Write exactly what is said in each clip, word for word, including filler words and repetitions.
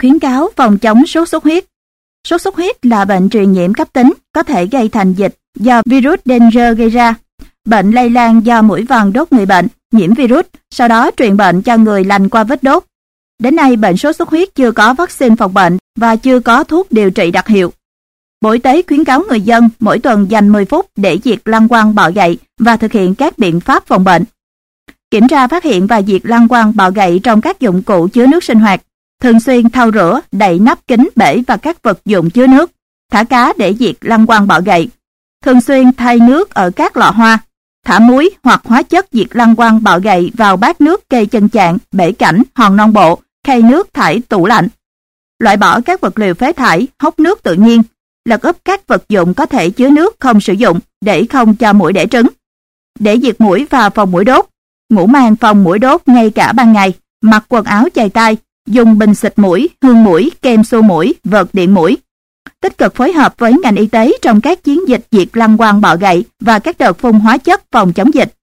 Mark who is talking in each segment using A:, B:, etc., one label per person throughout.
A: Khuyến cáo phòng chống sốt xuất huyết. Sốt xuất huyết là bệnh truyền nhiễm cấp tính, có thể gây thành dịch do virus Dengue gây ra. Bệnh lây lan do muỗi vằn đốt người bệnh, nhiễm virus, sau đó truyền bệnh cho người lành qua vết đốt. Đến nay, bệnh sốt xuất huyết chưa có vaccine phòng bệnh và chưa có thuốc điều trị đặc hiệu. Bộ Y tế khuyến cáo người dân mỗi tuần dành mười phút để diệt lăng quăng bọ gậy và thực hiện các biện pháp phòng bệnh. Kiểm tra phát hiện và diệt lăng quăng bọ gậy trong các dụng cụ chứa nước sinh hoạt. Thường xuyên thau rửa, đậy nắp kính bể và các vật dụng chứa nước. Thả cá để diệt lăng quăng bọ gậy. Thường xuyên thay nước ở các lọ hoa. Thả muối hoặc hóa chất diệt lăng quăng bọ gậy vào bát nước cây chân chạn, bể cảnh, hòn non bộ, khay nước thải tủ lạnh. Loại bỏ các vật liệu phế thải, hốc nước tự nhiên. Lật úp các vật dụng có thể chứa nước không sử dụng để không cho muỗi đẻ trứng. Để diệt muỗi và phòng muỗi đốt, ngủ màn phòng muỗi đốt ngay cả ban ngày, mặc quần áo chày tay, dùng bình xịt muỗi, hương muỗi, kem xô muỗi, vợt điện muỗi. Tích cực phối hợp với ngành y tế trong các chiến dịch diệt lăng quăng bọ gậy và các đợt phun hóa chất phòng chống dịch.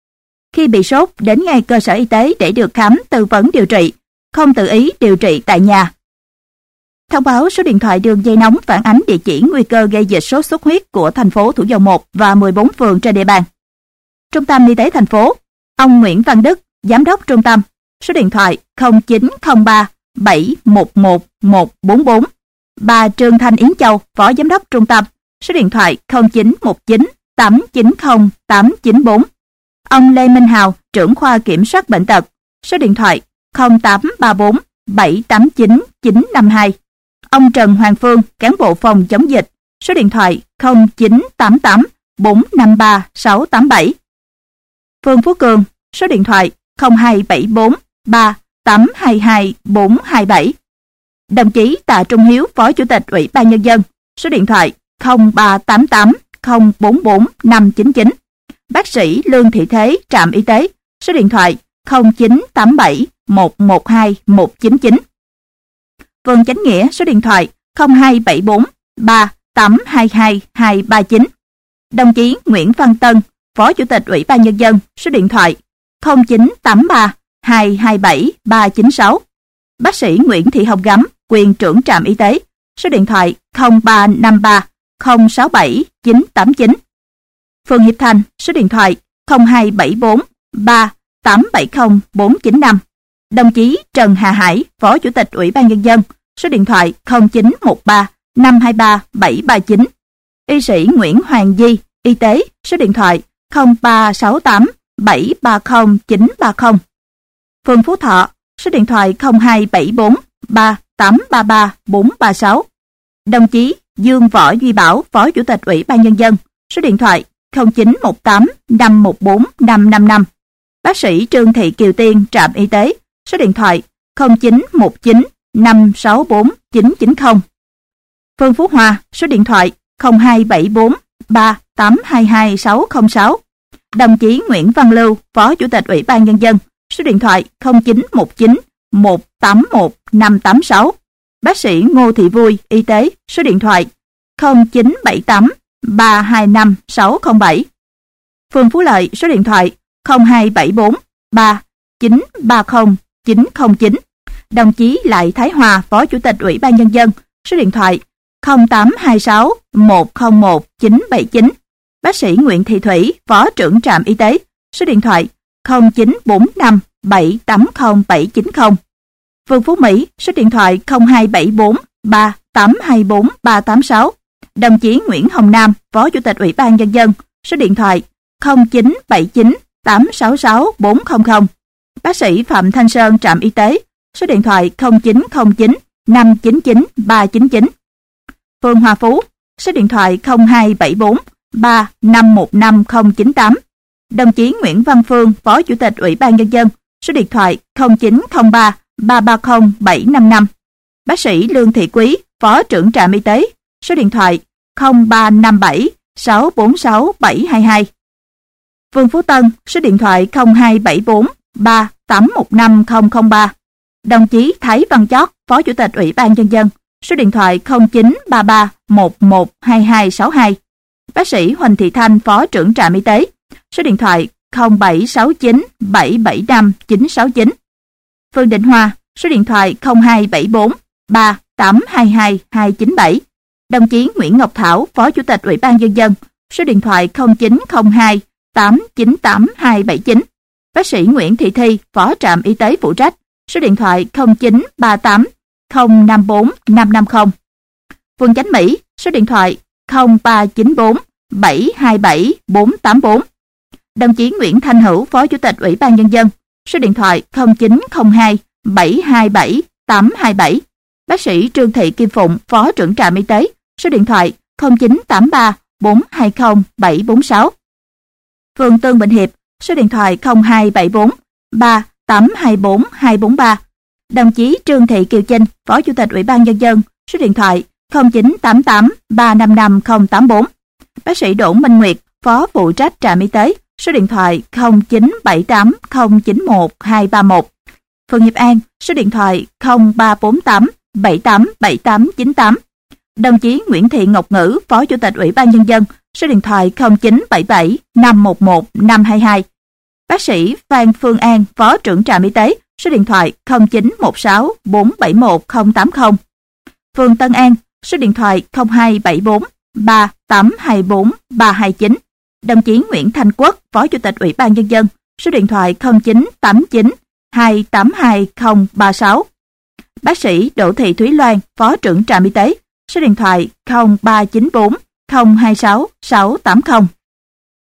A: Khi bị sốt, đến ngay cơ sở y tế để được khám, tư vấn điều trị, không tự ý điều trị tại nhà. Thông báo số điện thoại đường dây nóng phản ánh địa chỉ nguy cơ gây dịch sốt xuất huyết của thành phố Thủ Dầu Một và mười bốn phường trên địa bàn. Trung tâm Y tế thành phố, ông Nguyễn Văn Đức, Giám đốc trung tâm, số điện thoại không chín không ba bảy một một một bốn bốn. Bà Trương Thanh Yến Châu, Phó Giám đốc trung tâm, số điện thoại không chín một chín tám chín không tám chín bốn. Ông Lê Minh Hào, trưởng khoa kiểm soát bệnh tật, số điện thoại không tám ba bốn bảy tám chín chín năm hai. Ông Trần Hoàng Phương, cán bộ phòng chống dịch, số điện thoại không chín tám tám bốn năm ba sáu tám bảy. Phương Phú Cường, số điện thoại không hai bảy bốn ba tám hai hai bốn hai bảy. Đồng chí Tạ Trung Hiếu, Phó Chủ tịch Ủy ban Nhân dân, số điện thoại không ba tám tám không bốn bốn năm chín chín. Bác sĩ Lương Thị Thế, trạm y tế, số điện thoại không chín tám bảy một một hai một chín chín. Vườn Chánh Nghĩa, số điện thoại không hai bảy bốn ba tám hai hai hai ba chín. Đồng chí Nguyễn Văn Tân, Phó Chủ tịch Ủy ban Nhân dân, số điện thoại không chín tám ba hai hai bảy ba chín sáu. Bác sĩ Nguyễn Thị Hồng Gắm, quyền trưởng trạm y tế, số điện thoại không ba năm ba không sáu bảy chín tám chín. Phường Hiệp Thành, số điện thoại không hai bảy bốn ba tám bảy không bốn chín năm. Đồng chí Trần Hà Hải, Phó Chủ tịch Ủy ban Nhân dân, số điện thoại không chín một ba năm hai ba bảy ba chín. Y sĩ Nguyễn Hoàng Di, y tế, số điện thoại không ba sáu tám bảy ba không chín ba không. Phường Phú Thọ, số điện thoại không hai bảy bốn ba tám ba ba bốn ba sáu. Đồng chí Dương Võ Duy Bảo, Phó Chủ tịch Ủy ban Nhân dân, số điện thoại không chín một tám năm một bốn năm năm năm. Bác sĩ Trương Thị Kiều Tiên, trạm y tế, số điện thoại không chín một chín năm sáu bốn chín chín không. Phương Phú Hòa, số điện thoại không hai bảy bốn ba tám hai hai sáu không sáu. Đồng chí Nguyễn Văn Lưu, Phó Chủ tịch Ủy ban Nhân dân, số điện thoại không chín một chín một tám một năm tám sáu. Bác sĩ Ngô Thị Vui, y tế, số điện thoại không chín bảy tám ba hai năm sáu không bảy. Phường Phú Lợi, số điện thoại không hai bảy bốn ba chín ba không chín không chín. Đồng chí Lại Thái Hòa, Phó Chủ tịch Ủy ban Nhân dân, số điện thoại không tám hai sáu một không một chín bảy chín. Bác sĩ Nguyễn Thị Thủy, Phó trưởng trạm y tế, số điện thoại không chín bốn năm bảy tám không bảy chín không. Phường Phú Mỹ, số điện thoại không hai bảy bốn ba tám hai bốn ba tám sáu. Đồng chí Nguyễn Hồng Nam, Phó Chủ tịch Ủy ban Nhân dân, số điện thoại không chín bảy chín tám sáu sáu bốn không không. Bác sĩ Phạm Thanh Sơn, trạm y tế, số điện thoại không chín không chín năm chín chín ba chín chín. Phường Hòa Phú, số điện thoại không hai bảy bốn ba năm một năm không chín tám. Đồng chí Nguyễn Văn Phương, Phó Chủ tịch Ủy ban Nhân dân, số điện thoại không chín không ba ba ba không bảy năm năm. Bác sĩ Lương Thị Quý, Phó trưởng trạm y tế, số điện thoại không ba năm bảy sáu bốn sáu bảy hai hai. Phường Phú Tân, số điện thoại không hai bảy bốn ba tám một năm không không ba. Đồng chí Thái Văn Chót, Phó Chủ tịch Ủy ban Nhân dân, số điện thoại không chín ba ba một một hai hai sáu hai. Bác sĩ Huỳnh Thị Thanh, Phó trưởng trạm y tế, số điện thoại không bảy sáu chín bảy bảy năm chín sáu chín. Phường Định Hòa, số điện thoại không hai bảy bốn ba tám hai hai hai chín bảy. Đồng chí Nguyễn Ngọc Thảo, Phó Chủ tịch Ủy ban Nhân dân, số điện thoại không chín không hai tám chín tám hai bảy chín. Bác sĩ Nguyễn Thị Thi, Phó trạm y tế phụ trách, số điện thoại không chín ba tám không năm bốn năm năm không. Phường Chánh Mỹ, số điện thoại không ba chín bốn bảy hai bảy bốn tám bốn. Đồng chí Nguyễn Thanh Hữu, Phó Chủ tịch Ủy ban Nhân dân, số điện thoại không chín không hai bảy hai bảy tám hai bảy. Bác sĩ Trương Thị Kim Phụng, Phó trưởng trạm y tế, số điện thoại không chín tám ba bốn hai không bảy bốn sáu. Phường Tân Bình Hiệp, số điện thoại không hai bảy bốn ba tám hai bốn hai bốn ba. Đồng chí Trương Thị Kiều Chinh, Phó Chủ tịch Ủy ban Nhân dân, số điện thoại không chín tám tám ba năm năm không tám bốn. Bác sĩ Đỗ Minh Nguyệt, Phó phụ trách trạm y tế, số điện thoại không chín bảy tám không chín một hai ba một. Phường Hiệp An, số điện thoại không ba bốn tám bảy tám bảy tám chín tám. Đồng chí Nguyễn Thị Ngọc Ngữ, Phó Chủ tịch Ủy ban Nhân dân, số điện thoại không chín bảy bảy năm một một năm hai hai. Bác sĩ Phan Phương An, Phó trưởng trạm y tế, số điện thoại không chín một sáu bốn bảy một không tám không. Phường Tân An, số điện thoại không hai bảy bốn ba tám hai bốn ba hai chín. Đồng chí Nguyễn Thanh Quốc, Phó Chủ tịch Ủy ban Nhân dân, số điện thoại không chín tám chín hai tám hai không ba sáu. Bác sĩ Đỗ Thị Thúy Loan, Phó trưởng trạm y tế, số điện thoại không ba chín bốn không hai sáu sáu tám không.